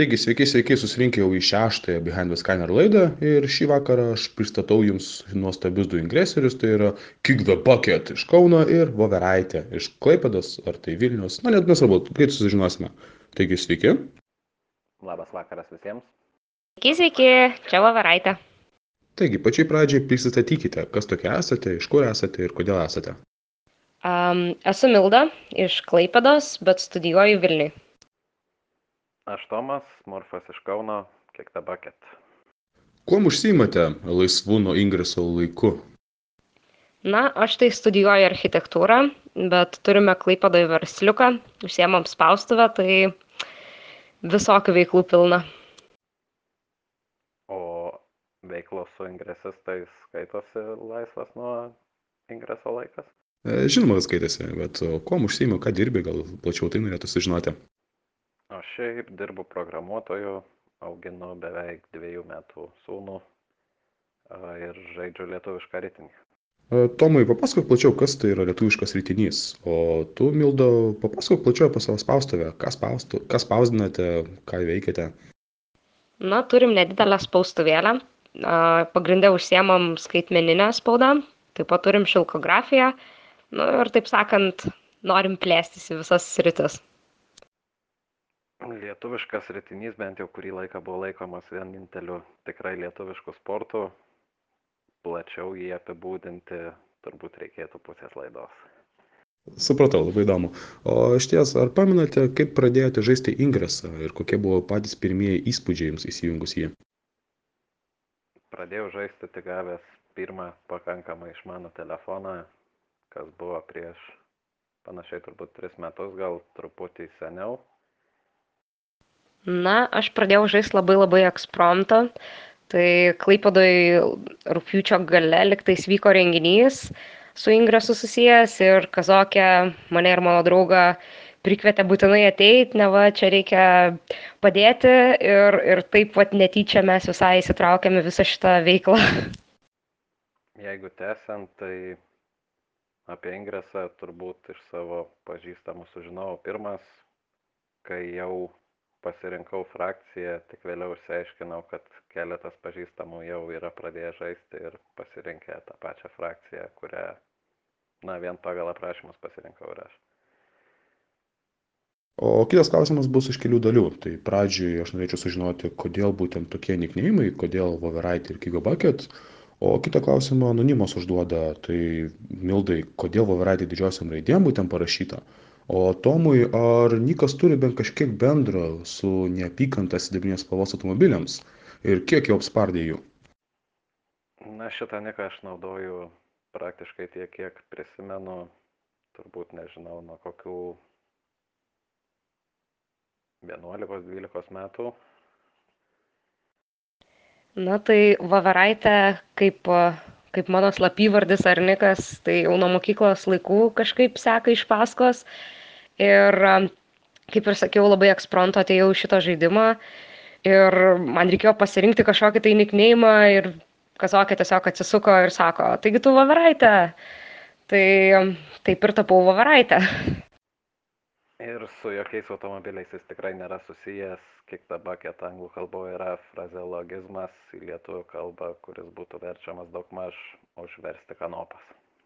Taigi, sveiki, susirinkę jau į šeštąją Behind the Scanner laidą ir šį vakarą aš pristatau jums nuostabius du ingresorius, tai yra Kick the Bucket iš Kauno ir Voveraitė iš Klaipėdos, ar tai Vilnius, na net nesvarbu, greit susižinosime. Taigi, sveiki. Labas vakaras visiems. Sveiki, čia Voveraitė. Taigi, pačiai pradžiai prisistatykite, kas tokie esate, iš kur esate ir kodėl esate. Esu Milda iš Klaipėdos, bet studijuoju Vilniui. Aš Tomas, Morfas iš Kauno, Kick the Bucket. Kuom užsiimate laisvu nuo ingreso laiku? Na, aš tai studijuoju architektūrą, bet turime Klaipėdoje versliuką, užsiemam spaustuvę, tai visokių veiklų pilna. O veiklos su ingresistais skaitosi laisvas nuo ingreso laikas? Žinoma, skaitėsi, bet kuom užsiimi, ką dirbi, gal plačiau tai norėtų sužinoti. Aš šiaip dirbu programuotoju, auginu beveik 2 metų sūnų ir žaidžiu lietuvišką ritinį. Tomai, papasakok plačiau, kas tai yra lietuviškas ritinys, o tu, Milda, papasakok plačiau apie savo spaustuvę, ką spausdinate, ką veikiate. Na, turim nedidelę spaustuvėlę, pagrindę užsiemam skaitmeninę spaudą, taip pat turim šilkografiją, ir taip sakant, norim plėstis į visas sritis. Lietuviškas ritinys bent jau kurį laiką buvo laikomas vieninteliu tikrai lietuvišku sportu. Plačiau jį apibūdinti turbūt reikėtų pusės laidos. Supratau, labai įdomu. O išties, ar pamenate, kaip pradėjote žaisti ingresą ir kokie buvo patys pirmieji įspūdžiai jums įsijungus jį? Pradėjau žaisti tik gavęs pirmą pakankamai išmanų telefoną, kas buvo prieš panašiai turbūt 3 metus, gal truputį seniau. Na, aš pradėjau žaisti labai ekspromto. Tai Klaipėdoje rugpjūčio gale liktais vyko renginys su ingresu susijęs ir kazokė mane ir mano draugą prikvietė būtinai ateiti, neva čia reikia padėti ir taip vat netyčia mes visai įsitraukėme visą šitą veiklą. Jeigu tęsiant, tai apie ingresą turbūt iš savo pažįstamų sužinojau pirmas, kai jau pasirinkau frakciją, tik vėliau išsiaiškinau, kad keletas pažįstamų jau yra pradėję žaisti ir pasirinkę tą pačią frakciją, kurią, vien pagal aprašymus pasirinkau ir aš. O kitas klausimas bus iš kelių dalių. Tai pradžioj aš norėčiau sužinoti, kodėl būtent tokie nickname'ai, kodėl Voveraitė ir Kick the Bucket. O kitą klausimą anonimas užduoda, tai Mildai, kodėl Voveraitė didžiosiom raidėm būtent parašyta? O Tomui, ar nikas turi bent kažkiek bendro su neapykanta sidabrinės spalvos automobiliams ir kiek jau apspardė jų? Šitą niką aš naudoju praktiškai tiek, kiek prisimenu, turbūt nežinau, nuo kokių 11-12 metų. Na, tai Voveraitė kaip mano slapyvardis ar nikas, tai jau nuo mokyklos laikų kažkaip seka iš paskos. Ir kaip ir sakiau, labai ekspromto atėjau į šitą žaidimą ir man reikėjo pasirinkti kažkokį tai nickname'ą ir kazokė tiesiog atsisuko ir sako, taigi tu Voveraitė. Tai taip ir tapau Voveraitė. Ir su jokiais automobiliais jis tikrai nėra susijęs. Kick the Bucket anglų kalboje yra frazeologizmas į lietuvių kalbą, kuris būtų verčiamas daugmaž užversti kanopas.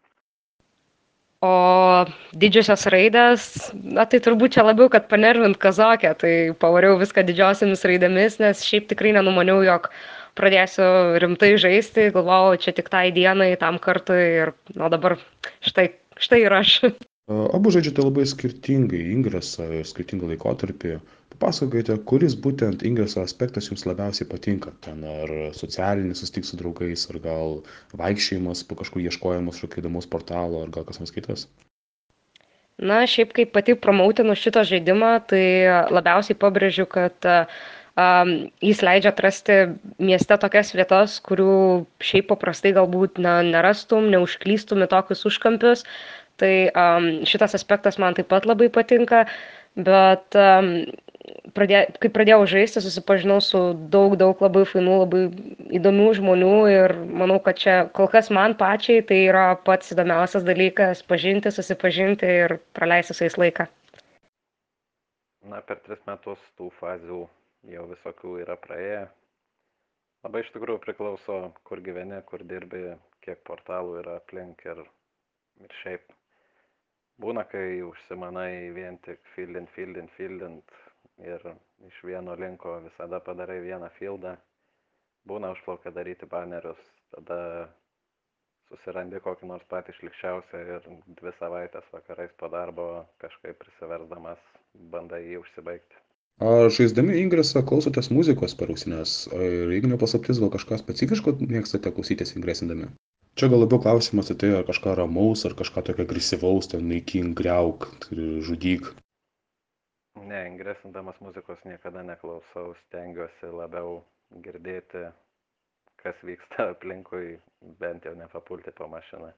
O didžiosios raidės, tai turbūt čia labiau, kad panervint kazokę, tai pavariau viską didžiosiamis raidėmis, nes šiaip tikrai nenumaniau, jog pradėsiu rimtai žaisti, galvojau, čia tik tai dienai, tam kartui ir dabar štai ir aš. Abu žaidžiate labai skirtingai ingresą ir skirtingą laikotarpį. Papasakokite, kuris būtent ingreso aspektas jums labiausiai patinka. Ten ar socialinis susitikti su draugais, ar gal vaikščiojimas po kažkur ieškojimas kažkokio įdomaus portalo, ar gal kas nors kitas? Na, šiaip kaip pati promoutinu šitą žaidimą, tai labiausiai pabrėžiu, kad jis leidžia atrasti mieste tokias vietas, kurių šiaip paprastai galbūt nerastum, neužklystum į tokius užkampius. Tai šitas aspektas man taip pat labai patinka, bet kai pradėjau žaisti, susipažinau su daug labai fainų, labai įdomių žmonių ir manau, kad čia kol kas man pačiai tai yra pats įdomiausias dalykas - pažinti, susipažinti ir praleisti su jais laiką. Per 3 metus tų fazių jau visokių yra praėję. Labai iš tikrųjų priklauso, kur gyveni, kur dirbi, kiek portalų yra aplink ir šiaip. Būna, kai užsimanai vien tik fieldint ir iš vieno linko visada padarai vieną fieldą. Būna užplaukia daryti banerius, tada susirandi kokį nors patį šlikščiausią ir 2 savaitės vakarais po darbo kažkaip prisiversdamas bandai jį užsibaigti. Ar žaisdami Ingresą klausotės muzikos per ausines? Ir jeigu ne paslaptis, gal kažką specifiško mėgstate klausytis ingresindami? Čia gal labiau klausimas tai ar kažką ramaus, ar kažką tokio agresyvaus, ten naikink, griauk, žudyk. Ne, ingresindamas muzikos niekada neklausau, stengiuosi labiau girdėti, kas vyksta aplinkui, bent jau nepapulti po mašiną.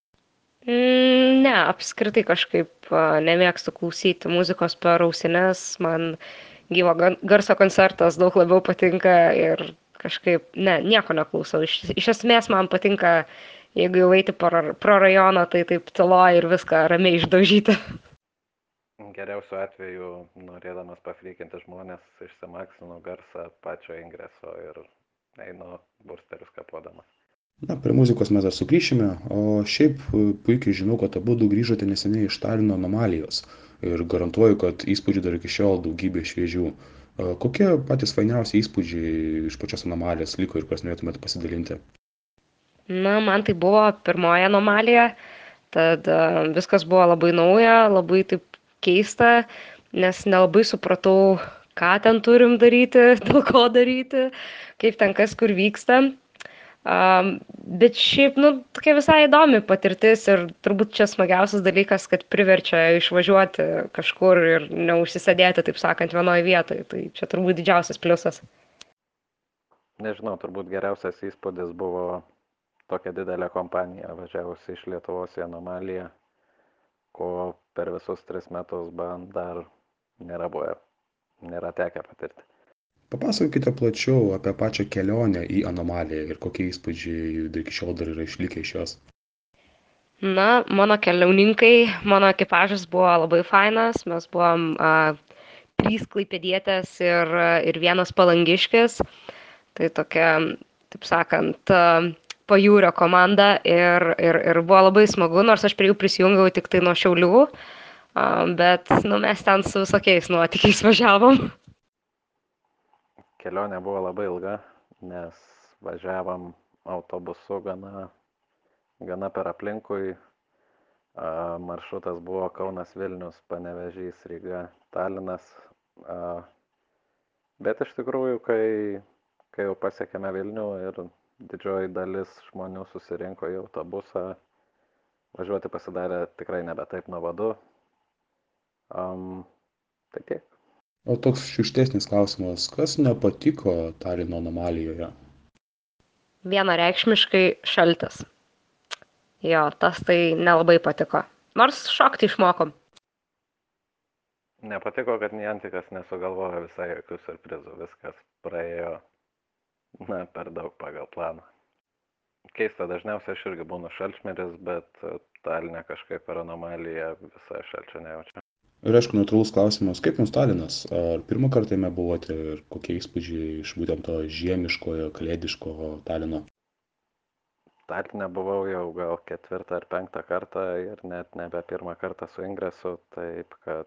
Ne, apskritai kažkaip nemėgstu klausyti muzikos per ausines, man gyvo garso koncertas daug labiau patinka ir kažkaip, nieko neklausau. Iš esmės man patinka, jeigu jau eiti pro rajoną, tai taip tyloj ir viską ramiai išdaužyti. Geriausiu atveju, norėdamas pafrykinti žmonės, išsimaksinu garsą pačio ingreso ir einu bursterius kapodamas. Na, prie muzikos mes dar sugrįšime, o šiaip puikiai žinau, kad abudu grįžote neseniai iš Talino anomalijos ir garantuoju, kad įspūdžių dar iki šiol daugybė šviežių. Kokie patys fainiausi įspūdžiai iš pačios anomalijos liko ir kas norėtumėte pasidalinti? Na, man tai buvo pirmoji anomalija, tad viskas buvo labai nauja, labai taip keista, nes nelabai supratau, ką ten turim daryti, dėl ko daryti, kaip ten kas kur vyksta. Bet šiaip, tokia visai įdomi patirtis ir turbūt čia smagiausias dalykas, kad priverčia išvažiuoti kažkur ir neužsisėdėti, taip sakant, vienoje vietoje. Tai čia turbūt didžiausias pliusas. Nežinau, turbūt geriausias įspūdis buvo tokia didelė kompanija važiavusi iš Lietuvos į anomaliją, ko per visus 3 metus man dar nėra tekę patirti. Papasakokite plačiau apie pačią kelionę į anomaliją ir kokie įspūdžiai iki šiol dar yra išlikę iš jos. Na, mano keliauninkai, mano ekipažas buvo labai fainas, mes buvom 3 klaipėdietės ir 1 palangiškis, tai tokia, taip sakant, pajūrio komanda ir buvo labai smagu, nors aš prie jų prisijungiau tik tai nuo Šiaulių, bet mes ten su visokiais nuotykiais važiavom. Kelionė buvo labai ilga, nes važiavom autobusu gana per aplinkui. Maršrutas buvo Kaunas, Vilnius, Panevėžys, Ryga, Talinas. Bet iš tikrųjų, kai jau pasiekėme Vilnių ir didžioji dalis žmonių susirinko į autobusą, važiuoti pasidarė tikrai nebe taip nuobodu. Tai tiek. O toks šiurkštesnis klausimas, kas nepatiko Talino anomalijoje? Vienareikšmiškai šaltis. Jo, tas tai nelabai patiko. Nors šokti išmokom. Nepatiko, kad Niantikas nesugalvojo visai jokių surprizų. Viskas praėjo per daug pagal planą. Keista, dažniausiai aš irgi būnu šalčmeris, bet Taline kažkaip per anomaliją visai šalčio nejaučiu. Ir aišku, natūralus klausimas, kaip jums Talinas? Ar pirmą kartą jame buvote ir kokie įspūdžiai iš būtent to žiemiškojo, kalėdiško Talino? Taline buvau jau gal 4 ar 5 kartą ir net nebe 1 kartą su ingresu, taip kad,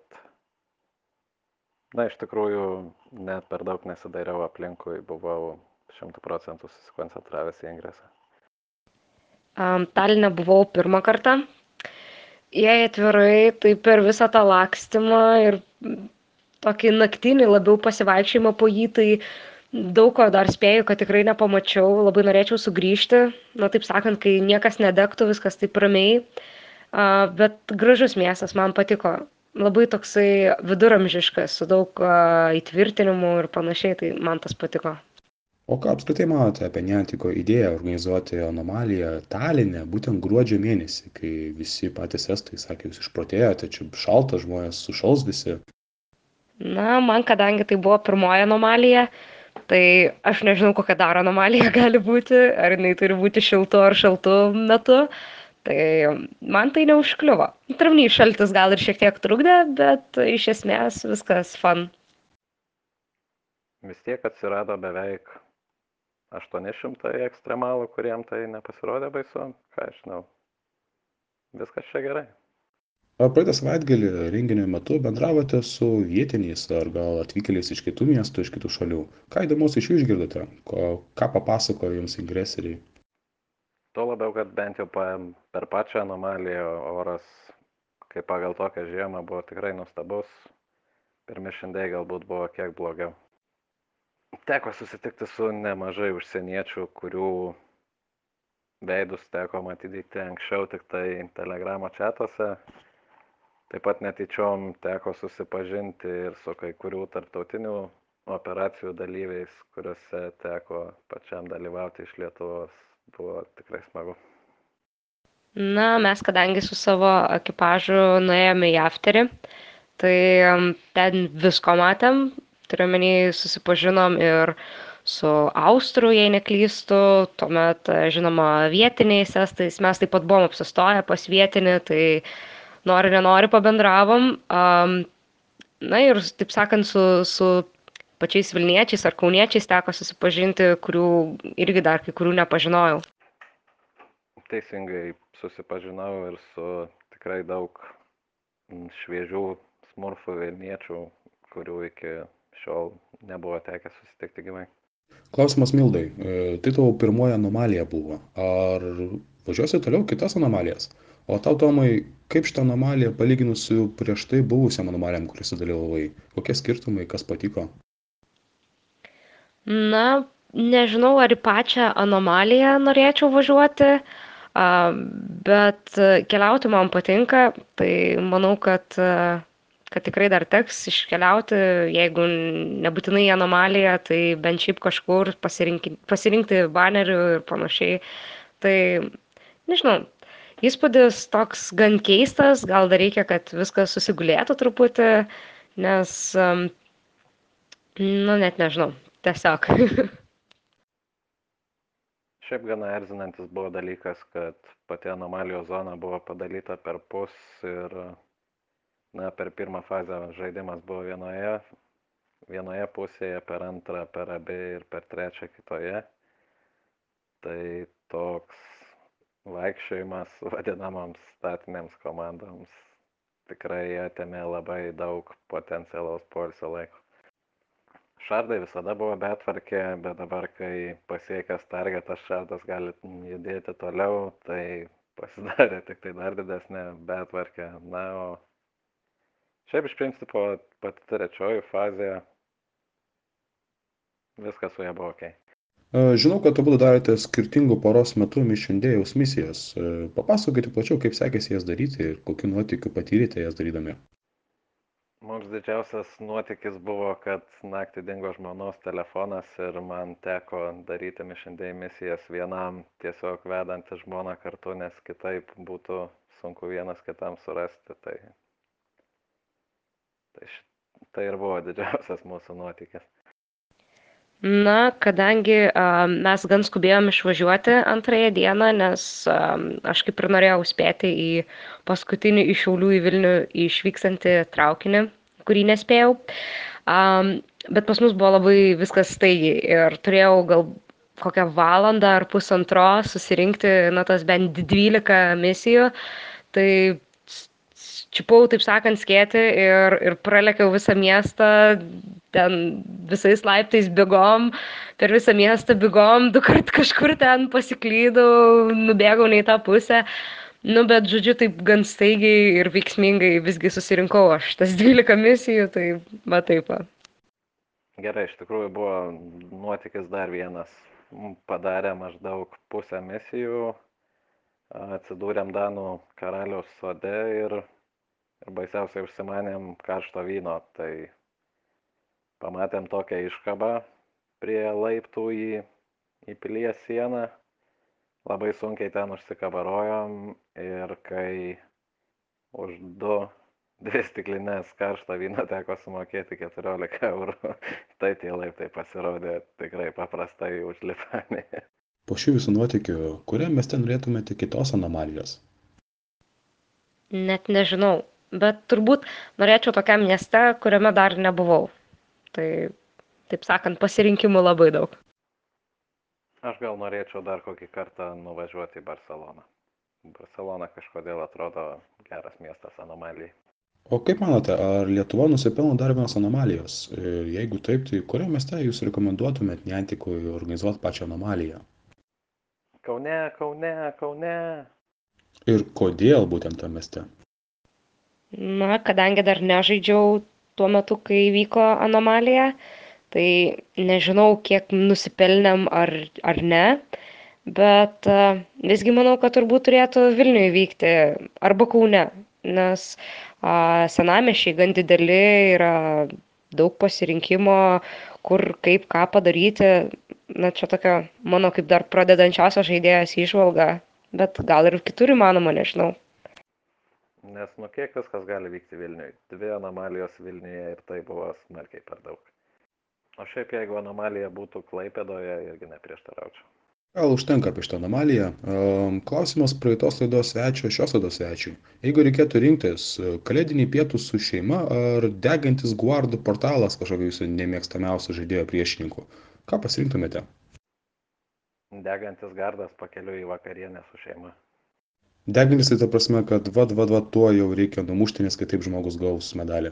iš tikrųjų, net per daug nesidairiau aplinkui, buvau 100% susikoncentravęs į ingresą. Taline buvau 1 kartą. Jei atvirai, tai per visą tą lakstymą ir tokį naktinį labiau pasivaikščiojimą po jį, tai daug ko dar spėju, kad tikrai nepamačiau, labai norėčiau sugrįžti, taip sakant, kai niekas nedegtų, viskas taip ramiai, bet gražus miestas, man patiko, labai toksai viduramžiškas, su daug įtvirtinimų ir panašiai, tai man tas patiko. O ką apskritai manote apie Niantiko idėją organizuoti anomaliją Taline būtent gruodžio mėnesį, kai visi patys estai sakė, jūs išprotėjote, čia šalta, žmonės sušals visi? Man kadangi tai buvo pirmoji anomalija, tai aš nežinau, kokia dar anomalija gali būti, ar jinai turi būti šiltu ar šaltu metu, tai man tai neužkliuvo. Tramnys šaltis gal ir šiek tiek trukdė, bet iš esmės viskas fun. vis tiek atsirado beveik 800 ekstremalų, kuriem tai nepasirodė baisu, ką aš žinau. Viskas čia gerai. Praeitą savaitgalį renginio metu bendravote su vietiniais ar gal atvykėliais iš kitų miestų, iš kitų šalių. Ką įdomaus iš jų išgirdote? Ką papasakojo jums agresoriai? Tuo labiau, kad bent jau per pačią anomaliją oras, kaip pagal tokią žiemą, buvo tikrai nuostabus. Per Mission Day galbūt buvo kiek blogiau. Teko susitikti su nemažai užsieniečių, kurių veidus teko matyti anksčiau tik tai Telegramo čatuose. Taip pat netyčiom teko susipažinti ir su kai kurių tarptautinių operacijų dalyviais, kuriuose teko pačiam dalyvauti iš Lietuvos. Buvo tikrai smagu. Na, mes kadangi su savo ekipažu nuėjome į afterį, tai ten visko matėm, turiuomenį susipažinom ir su Austrų, jei neklystu, tuomet, žinoma, vietiniais estais, mes taip pat buvom apsistoję pas vietinį, tai nori, nenori pabendravom. Na ir, taip sakant, su pačiais Vilniečiais ar Kauniečiais teko susipažinti, kurių irgi dar kai kurių nepažinojau. Teisingai susipažinau ir su tikrai daug šviežių smurfų Vilniečių, kurių iki šiol nebuvo tekę susitikti gyvai. Klausimas Mildai. Tai tavo pirmoji anomalija buvo. Ar važiuosi toliau kitas anomalijas? O tau, Tomai, kaip šitą anomaliją palyginus su prieš tai buvusiam anomalijam, kuriuose dalyvavai? Kokie skirtumai, kas patiko? Na, nežinau, ar į pačią anomaliją norėčiau važiuoti, bet keliauti man patinka, tai manau, kad tikrai dar teks iškeliauti, jeigu nebūtinai į anomaliją, tai bent šiaip kažkur pasirinkti banerių ir panašiai. Tai, nežinau, įspūdis toks gan keistas, gal dar reikia, kad viskas susigulėtų truputį, nes, net nežinau, tiesiog. Šiaip gana erzinantis buvo dalykas, kad pati anomalijos zona buvo padalyta per pus ir per pirmą fazę žaidimas buvo vienoje pusėje, per antrą, per abi ir per trečią kitoje. Tai toks vaikščiojimas vadinamoms statinėms komandoms tikrai atėmė labai daug potencialaus poilsio laiko. Šardai visada buvo betvarkė, bet dabar, kai pasiekęs targetas šardas gali judėti toliau, tai pasidarė tik tai dar didesnė betvarkė. Na, o šiaip iš principo pati trečioji fazė, viskas su ją buvo ok. Žinau, kad abu darote skirtingų paros metų Mission Day'aus misijas. Papasakokite plačiau, kaip sekėsi jas daryti ir kokiu nuotykiu patyrėte jas darydami. Mums didžiausias nuotykis buvo, kad naktį dingo žmonos telefonas ir man teko daryti Mission Day misijas vienam, tiesiog vedantį žmoną kartu, nes kitaip būtų sunku vienas kitam surasti. Tai ir buvo didžiausias mūsų nuotykis. Na, kadangi mes gan skubėjom išvažiuoti antrąją dieną, nes aš kaip ir norėjau spėti į paskutinį iš Šiaulių į Vilnių išvykstantį traukinį, kurį nespėjau. Bet pas mus buvo labai viskas staigiai ir turėjau gal kokią valandą ar pusantros susirinkti, tas bent 12 misijų. Tai čiupau, taip sakant, skėtį ir pralekiau visą miestą, ten visais laiptais bėgom, per visą miestą bėgom, 2 kart kažkur ten pasiklydau, nubėgau ne į tą pusę. Bet žodžiu, taip gan staigiai ir veiksmingai visgi susirinkau aš tas 12 misijų, tai va taip. Gerai, iš tikrųjų buvo nuotykis dar vienas. Padarė maždaug pusę misijų, atsidūrėm Danų karaliaus sode ir baisiausiai užsimanėm karšto vyno. Tai pamatėm tokią iškabą prie laiptų į pilies sieną, labai sunkiai ten užsikabarojom ir kai už 2 stiklinės karšto vyno teko sumokėti 14 eurų, tai tie laiptai pasirodė tikrai paprastai užlipami. Po šių visų nuotykių, kuriam mieste norėtumėte kitos anomalijos? Net nežinau, bet turbūt norėčiau tokiam mieste, kuriame dar nebuvau. Tai taip sakant, pasirinkimų labai daug. Aš gal norėčiau dar kokį kartą nuvažiuoti į Barceloną. Barcelona kažkodėl atrodo geras miestas anomalijai. O kaip manote, ar Lietuva nusipelno dar vienos anomalijos? Ir jeigu taip, tai kuriam mieste jūs rekomenduotumėt Niantikui organizuoti pačią anomaliją? Kaune, Kaune, Kaune. Ir kodėl būtent tam mieste? Na, kadangi dar nežaidžiau tuo metu, kai vyko anomalija, tai nežinau, kiek nusipelnėm ar ne, bet visgi manau, kad turbūt turėtų Vilniuje vykti arba Kaune, nes senamiesčiai gan dideli, yra daug pasirinkimo, kur kaip ką padaryti. Na, čia tokia mano kaip dar pradedančiosios žaidėjas įžvalga, bet gal ir kitur įmanoma, nežinau. Nes kiek viskas gali vykti Vilniui. 2 anomalijos Vilniuje ir tai buvo smarkiai per daug. O šiaip jeigu anomalija būtų Klaipėdoje, irgi neprieštaraučiau. Gal užtenka apie šitą anomaliją. Klausimas praeitos laidos svečio, šios laidos svečiui. Jeigu reikėtų rinktis kalėdiniai pietūs su šeima ar degantis guardų portalas kažkokio jūsų nemėgstamiausio žaidėjo priešininkų, ką pasirinktumėte? Degantis gardas pakeliui į vakarienę su šeima. Degantis tai ta prasme, kad tuo jau reikia numušti, nes kitaip žmogus gaus medalį.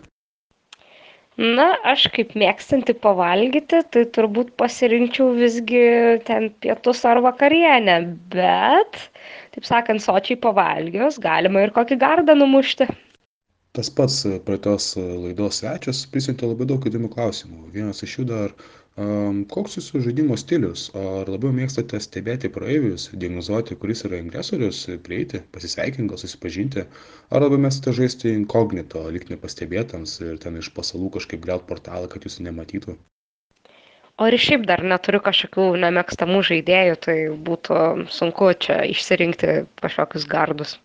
Na, aš kaip mėgstanti pavalgyti, tai turbūt pasirinkčiau visgi ten pietus ar vakarienę, bet, taip sakant, sočiai pavalgius, galima ir kokį gardą numušti. Tas pats praeitos laidos svečias prisiuntė labai daug įdomių klausimų. Vienas iš jų dar, koks jūsų žaidimo stilius? Ar labiau mėgstate stebėti praeivius, diagnozuoti, kuris yra agresorius, prieiti, pasisveikinti, gal susipažinti? Ar labiau mėgstate žaisti inkognito, likti nepastebėtams ir ten iš pasalų kažkaip griaut portalą, kad jūsų nematytų? O ir šiaip dar neturiu kažkokių nemėgstamų žaidėjų, tai būtų sunku čia išsirinkti kažkokius gardus.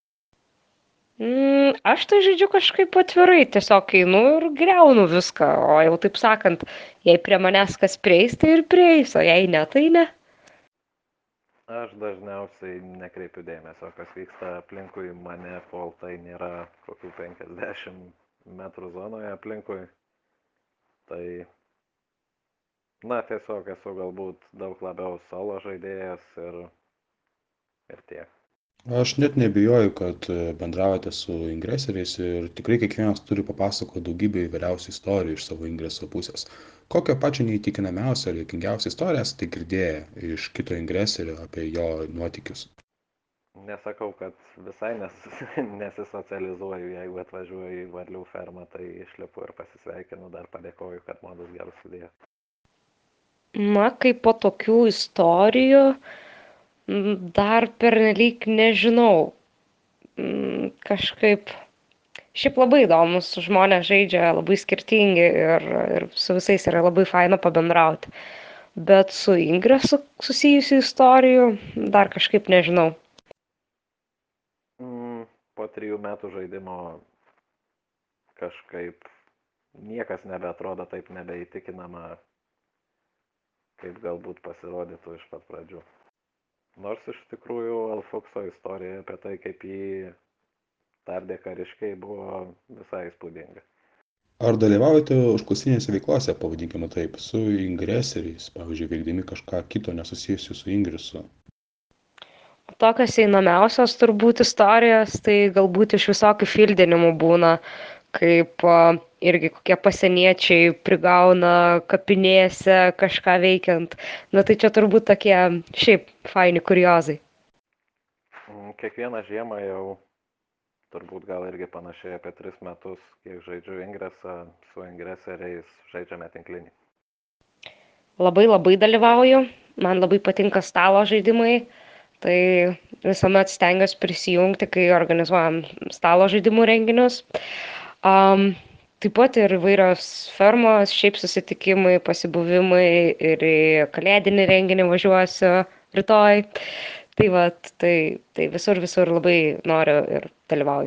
Aš tai žaidžiu kažkaip atvirai, tiesiog einu ir griaunu viską, o jau taip sakant, jei prie manęs kas prieis, tai ir prieis, o jei ne, tai ne. Aš dažniausiai nekreipiu dėmesio, kas vyksta aplinkui mane, kol tai nėra kokių 50 metrų zonoje aplinkui. Tai, tiesiog esu galbūt daug labiau solo žaidėjas ir tiek. Aš net nebijoju, kad bendraujate su ingreseriais ir tikrai kiekvienas turi papasakoti daugybę įvairiausių istorijų iš savo ingreso pusės. Kokią pačią neįtikinamiausią ir juokingiausią istoriją esate girdėję iš kito ingreserio apie jo nuotykius? Nesakau, kad visai nesisocializuoju, jeigu atvažiuoju į varlių fermą, tai išlipu ir pasisveikinu, dar padėkoju, kad modus gerus sudėjo. Na, kaip po tokių istorijų, dar pernelyg nežinau. Kažkaip, šiaip labai įdomus, žmonės žaidžia labai skirtingi ir su visais yra labai faina pabendrauti. Bet su ingresu susijusių istorijų dar kažkaip nežinau. Po 3 metų žaidimo kažkaip niekas nebeatrodo taip nebeįtikinama, kaip galbūt pasirodytų iš pat pradžių. Nors iš tikrųjų Alfukso istorija apie tai, kaip jį tardė kariškiai, buvo visai įspūdinga. Ar dalyvaujate užklasinėse veiklose, pavadinkime taip, su ingreseriais, pavyzdžiui, veikdami kažką kito nesusijusiu su ingresu? Tokios einamiausios turbūt istorijos, tai galbūt iš visokių fildinimų būna, kaip irgi kokie pasieniečiai prigauna kapinėse kažką veikiant. Na tai čia turbūt tokie šiaip faini kuriozai. Kiekvieną žiemą jau turbūt gal irgi panašiai apie 3 metus, kiek žaidžiu ingresą, su ingreseriais žaidžiame tinklinį. Labai dalyvauju, man labai patinka stalo žaidimai, tai visuomet stengiuosi prisijungti, kai organizuojam stalo žaidimų renginius. Taip pat ir įvairios fermos, šiaip susitikimai, pasibuvimai ir į kalėdinį renginį važiuosiu rytoj. Tai visur labai noriu ir dalyvauju.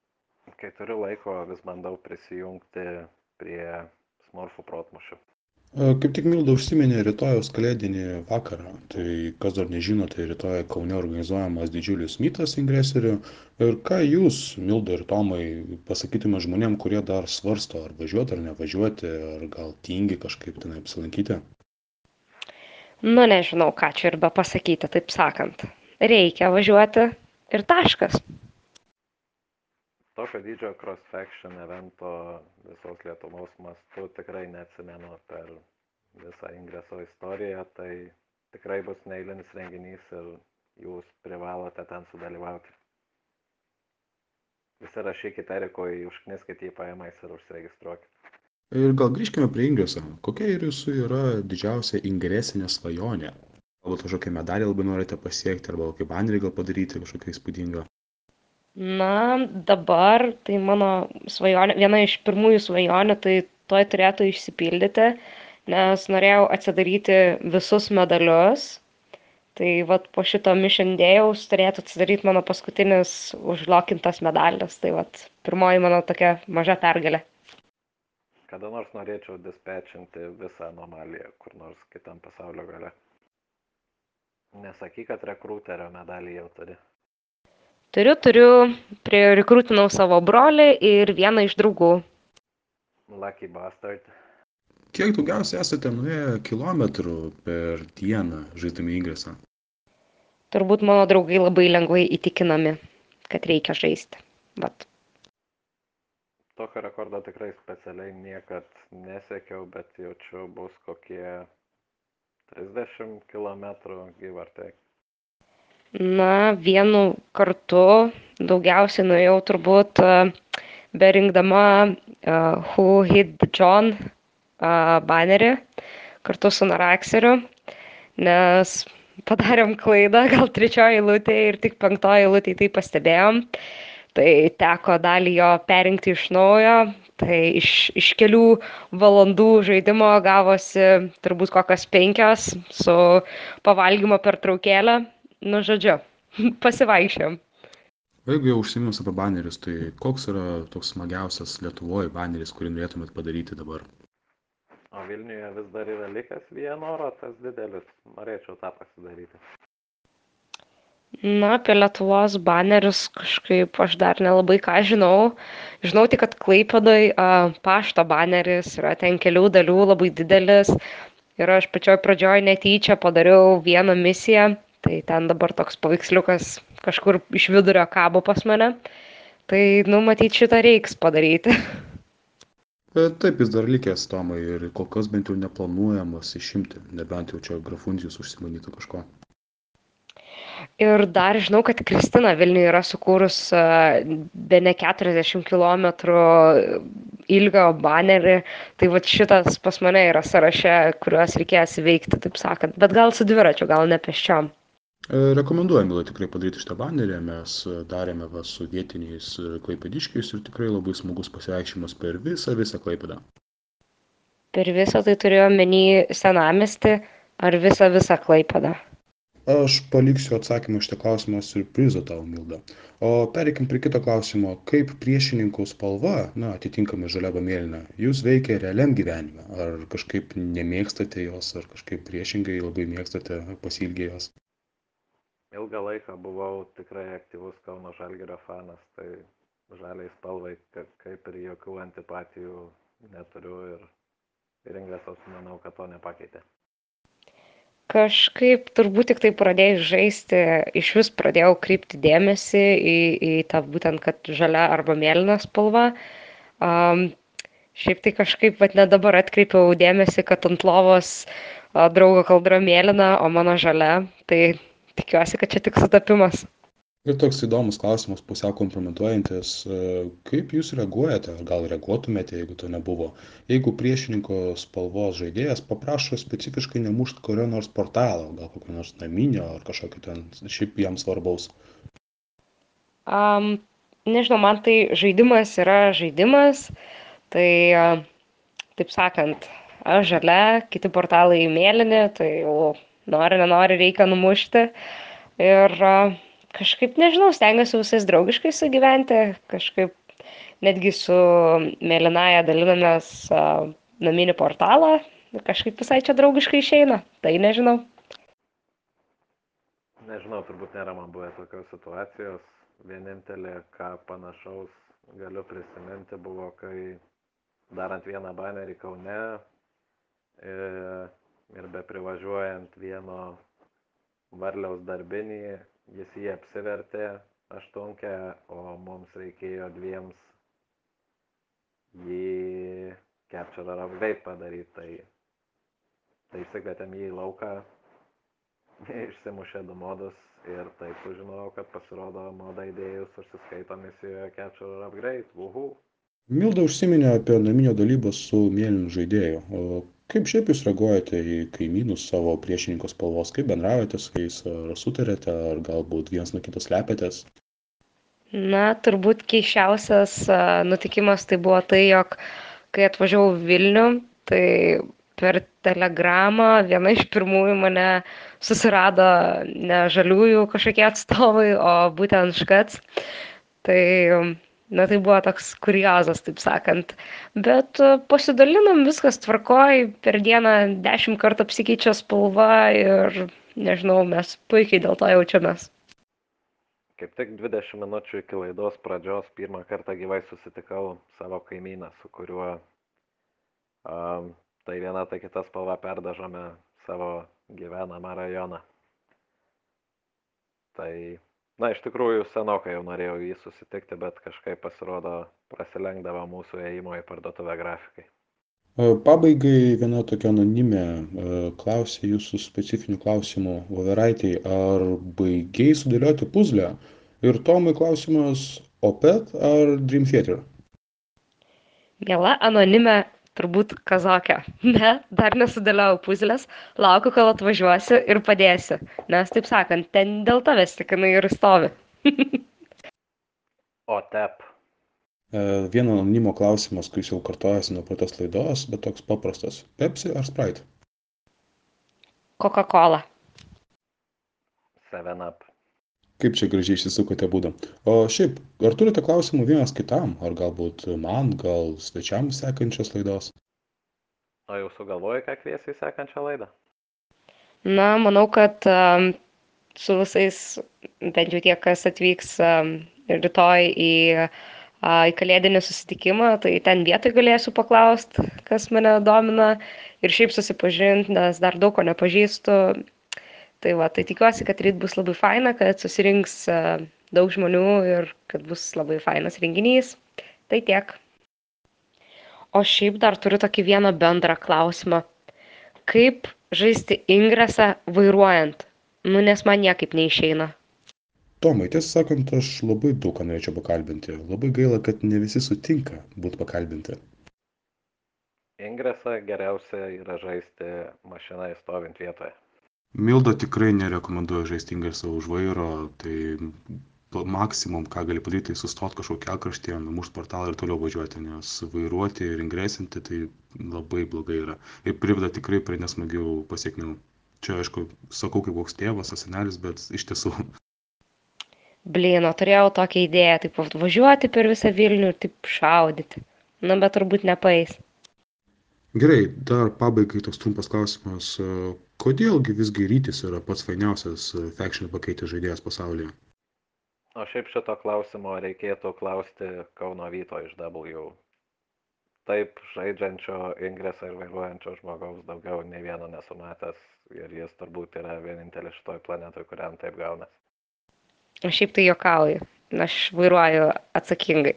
Kai turiu laiko, vis bandau prisijungti prie smurfų protmūšių. Kaip tik Milda užsiminė rytojaus kalėdinį vakarą. Tai kas dar nežino, tai rytoj Kaune organizuojamas didžiulis mytas ingreserių. Ir ką jūs, Milda ir Tomai, pasakytumėte žmonėm, kurie dar svarsto, ar važiuoti ar nevažiuoti, ar gal tingi kažkaip ten apsilankyti? Nu, nežinau, ką čia ir be pasakyti, taip sakant. Reikia važiuoti ir taškas. Tokio dydžio cross-section evento visos Lietuvos mastu tikrai neatsimenu per visą ingreso istoriją, tai tikrai bus neeilinis renginys ir jūs privalote ten sudalyvauti. Visi rašykite Erikui, užkniskite į pajamais ir užsiregistruokite. Ir gal grįžkime prie ingreso. Kokia ir jūsų yra didžiausia ingresinė svajonė? Galbūt kažkokią medalį labai norite pasiekti, arba kokį banerį gal padaryti, kažkokią įspūdingą. Na, dabar tai mano svajonė, viena iš pirmųjų svajonių, tai toj turėtų išsipildyti, nes norėjau atsidaryti visus medalius. Tai vat po šito Mission Dėjaus turėtų atsidaryti mano paskutinis užlokintas medalis. Tai vat pirmoji mano tokia maža pergalė. Kada nors norėčiau dispečinti visą anomaliją kur nors kitam pasaulio gale. Nesakyk, kad rekrūterio medalį jau turi. Turiu, prirekrūtinau savo brolį ir vieną iš draugų. Lucky bastard. Kiek daugiausiai esate nuėję kilometrų per dieną žaisdami ingresą? Turbūt mano draugai labai lengvai įtikinami, kad reikia žaisti. Vat. Tokio rekordo tikrai specialiai niekad nesiekiau, bet jaučiu bus kokie 30 km give or take. Na, vienu kartu daugiausiai nuėjau turbūt berinkdama Who Hit the John banerį kartu su Narakseriu, nes padarėm klaidą, gal 3 eilutė ir tik 5 eilutė tai pastebėjom. Tai teko dalį jo perinkti iš naujo, tai iš kelių valandų žaidimo gavosi turbūt kokios 5 su pavalgymo pertraukėlė. Nu, žodžiu, pasivaikščiojom. Jeigu jau užsiminus apie banerius, tai koks yra toks smagiausias Lietuvoje baneris, kurį norėtumėt padaryti dabar? O Vilniuje vis dar yra likęs Vienoro, tas didelis. Norėčiau tą pasidaryti. Na, apie Lietuvos banerius kažkaip aš dar nelabai ką žinau. Žinau tik, kad Klaipėdoj pašto baneris yra ten kelių dalių, labai didelis. Ir aš pačioj pradžioj netyčia padariau vieną misiją. Tai ten dabar toks paveiksliukas kažkur iš vidurio kabo pas mane. Tai, matyt, šitą reiks padaryti. Taip, jis dar likęs, Tomai, ir kol kas bent jau neplanuojamas išimti, nebent jau čia Grafundijus užsimanytų kažko. Ir dar žinau, kad Kristina Vilniuje yra sukūrus bene 40 km ilgio banerį. Tai vat šitas pas mane yra sąraše, kuriuos reikės įveikti, taip sakant. Bet gal su dviračiu, gal ne pėsčiom. Rekomenduojame tikrai padaryti šitą banerį. Mes darėme su vietiniais klaipėdiškiais ir tikrai labai smagus pasivaikščiojimas per visą Klaipėdą. Per visą tai turėjau omeny senamiestį ar visą Klaipėdą? Aš paliksiu atsakymą šitą klausimą siurprizu tau, Milda. O pereikim prie kito klausimo. Kaip priešininkų spalva, atitinkamai žalia arba mėlyna, jūs veikia realiam gyvenime? Ar kažkaip nemėgstate jos, ar kažkaip priešingai labai mėgstate, pasiilgę jos? Ilgą laiką buvau tikrai aktyvus Kauno Žalgirio fanas, tai žaliai spalvai kaip ir jokių antipatijų neturiu ir ingresas manau, kad to nepakeitė. Kažkaip turbūt tik tai pradėjus žaisti, iš vis pradėjau kreipti dėmesį į tą būtent, kad žalia arba mėlyna spalva. Šiaip tai kažkaip net dabar atkreipiau dėmesį, kad ant lovos draugo kaldra mėlyna, o mano žalia. Tai tikiuosi, kad čia tik sutapimas. Ir toks įdomus klausimas, pusiau kompromituojantis. Kaip jūs reaguojate, ar gal reaguotumėte, jeigu to nebuvo? Jeigu priešininko spalvos žaidėjas paprašo specifiškai nemušti kurio nors portalo, gal kokio nors naminio ar kažkokio ten šiaip jam svarbaus? Nežinau, man tai žaidimas yra žaidimas. Tai, taip sakant, aš žalia, kiti portalai mėlyni, tai jau nenori reikia numušti. Ir kažkaip, nežinau, stengiuosi visais draugiškai sugyventi, kažkaip netgi su mėlynaja dalinamės naminį portalą, kažkaip visai čia draugiškai išeina. Tai nežinau. Nežinau, turbūt nėra man buvę tokios situacijos. Vienintelė, ką panašaus galiu prisiminti, buvo, kai darant vieną banerį Kaune ir be privažiuojant vieno varliaus darbinį, jis jį apsivertė aštunkę, o mums reikėjo dviems jį capture ar upgrade padaryti. Tai išsikvietėm jį į lauką, išsimušė du modus ir taip sužinojau, kad pasirodo modą įdėjus užsiskaito misijoje capture ar upgrade. Uhu. Milda užsiminė apie naminio dalybą su mėlynu žaidėju. O kaip šiaip jūs reaguojate į kaimynus savo priešininko spalvos? Kaip bendraujate su jais? Ar sutarėte, ar galbūt vienas nuo kito slepiatės? Na, turbūt keisčiausias nutikimas tai buvo tai, jog kai atvažiavau į Vilnių, tai per telegramą viena iš pirmųjų mane susirado ne žaliųjų kažkokie atstovai, o būtent škats. Tai, na, tai buvo toks kuriozas, taip sakant. Bet pasidalinom, viskas tvarkoj, per dieną 10 kartų apsikeičia spalva ir, nežinau, mes puikiai dėl to jaučiamės. Kaip tik 20 minučių iki laidos pradžios pirmą kartą gyvai susitikau savo kaimyną, su kuriuo tai viena tai kita spalva perdažome savo gyvenamą rajoną. Tai, na, iš tikrųjų senokai jau norėjau jį susitikti, bet kažkaip pasirodo prasilenkdavo mūsų ėjimo į parduotuvę grafikai. Pabaigai viena tokia anonimė klausė jūsų specifinių klausimų voveraitei, ar baigei sudėlioti puzlę? Ir Tomui klausimas, Opet ar Dream Theater? Miela anonimė, turbūt kazakė. Ne, dar nesudėliojau puzlės, laukiu, kol atvažiuosi ir padėsi. Nes, taip sakant, ten dėl tavęs tik jinai ir stovi. Otep. Vieno anonimo klausimas, kuris jau kartojasi nuo praeitos laidos, bet toks paprastas. Pepsi ar Sprite? Coca-Cola. 7up. Kaip čia gražiai išsisukote būdą. O šiaip, ar turite klausimų vienas kitam, ar galbūt man, gal svečiams sekančios laidos? O jau sugalvojai, ką kviesi į sekančią laidą? Na, manau, kad su visais, bent jau tie, kas atvyks rytoj į kalėdinį susitikimą, tai ten vietoj galėsiu paklausti, kas mane domina ir šiaip susipažinti, nes dar daug ko nepažįstu. Tai va, tai tikiuosi, kad ryt bus labai faina, kad susirinks daug žmonių ir kad bus labai fainas renginys. Tai tiek. O šiaip dar turiu tokį vieną bendrą klausimą. Kaip žaisti ingresą vairuojant? Nu, nes man niekaip neišeina. Tomai, tiesą sakant, aš labai daug ką norėčiau pakalbinti. Labai gaila, kad ne visi sutinka būti pakalbinti. Ingresą geriausia yra žaisti mašinai stovint vietoje. Milda tikrai nerekomenduoja žaisti ingresą už vairo, tai maksimum, ką gali padaryti, tai sustoti kažkokią kelkraštį, numušti portalą ir toliau važiuoti, nes vairuoti ir ingresinti tai labai blogai yra. Ir priveda tikrai prie nesmagių pasiekmių. Čia, aišku, sakau kaip koks tėvas, senelis, bet iš tiesų. Blino, turėjau tokią idėją, taip važiuoti per visą Vilnių ir taip šaudyti. Na, bet turbūt nepaeis. Gerai, dar pabaigai toks trumpas klausimas. Kodėlgi visgi Rytis yra pats fainiausias Faction pakeitęs žaidėjas pasaulyje? O šiaip šito klausimo reikėtų klausti Kauno Vyto iš W. Taip, žaidžiančio ingresą ir vairuojančio žmogaus daugiau nei vieno nesu matęs ir jis turbūt yra vienintelis šitoj planetoj, kuriam taip gaunas. Aš šiaip tai juokauju. Aš vairuoju atsakingai.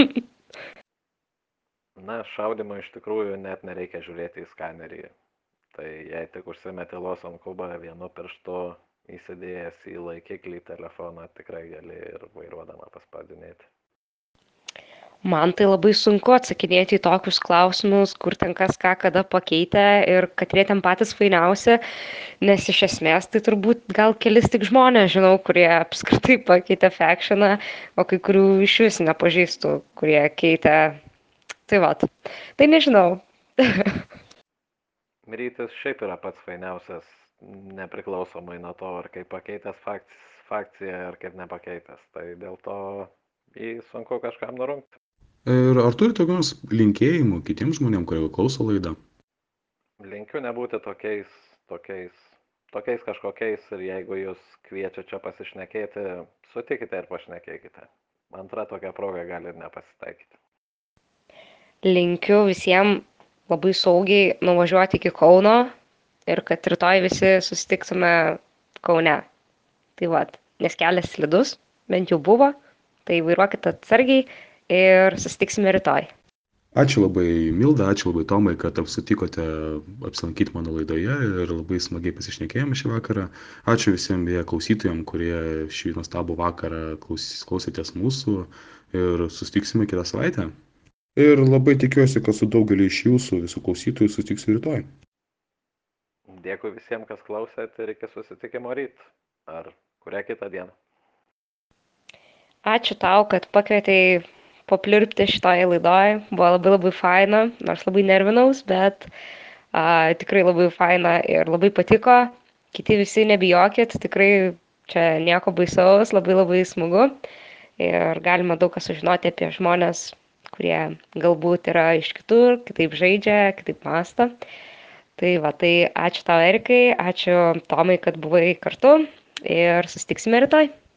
Na, šaudimo iš tikrųjų net nereikia žiūrėti į skanerį. Tai jei tik užsimeti loson kubą vienu pirštu įsidėjęs į laikiklį telefoną, tikrai gali ir vairuodama paspaudinėti. Man tai labai sunku atsakinėti į tokius klausimus, kur ten kas ką kada pakeitė ir kad jie ten patys fainiausi, nes iš esmės tai turbūt gal kelis tik žmonės žinau, kurie apskritai pakeitė Factioną, o kai kurių iš vis nepažįstu, kurie keitė. Tai va, tai nežinau. Rytis šiaip yra pats fainiausias, nepriklausomai nuo to, ar kaip pakeitęs fakciją, ar kaip nepakeitęs. Tai dėl to jį sunku kažkam nurungti. Ir ar turite kokių nors linkėjimų kitiems žmonėms, kurie klauso laidą? Linkiu nebūti tokiais kažkokiais ir jeigu jūs kviečia čia pasišnekėti, sutikite ir pašnekėkite. Antra tokia proga gali ir nepasitaikyti. Linkiu visiems labai saugiai nuvažiuoti iki Kauno ir kad rytoj visi susitiktume Kaune. Tai vat, nes kelias slidus, bent jau buvo, tai vairuokite atsargiai ir susitiksime rytoj. Ačiū labai Milda, ačiū labai Tomai, kad sutikote apsilankyti mano laidoje ir labai smagiai pasišnekėjome šį vakarą. Ačiū visiems klausytojams, kurie šį nuostabų vakarą klausėtės mūsų ir susitiksime kitą savaitę. Ir labai tikiuosi, kad su daugeliu iš jūsų, visų klausytojų, susitiksiu rytoj. Dėkui visiems, kas klausėt ir iki susitikimo ryt ar kurią kitą dieną. Ačiū tau, kad pakvietei papliurpti šitoje laidoje. Buvo labai faina, nors labai nervinaus, bet tikrai labai faina ir labai patiko. Kiti visi nebijokit, tikrai čia nieko baisaus, labai smagu. Ir galima daug ką sužinoti apie žmonės, kurie galbūt yra iš kitur, kitaip žaidžia, kitaip mąsto. Tai ačiū tau, Erikai, ačiū Tomai, kad buvai kartu ir susitiksime rytoj.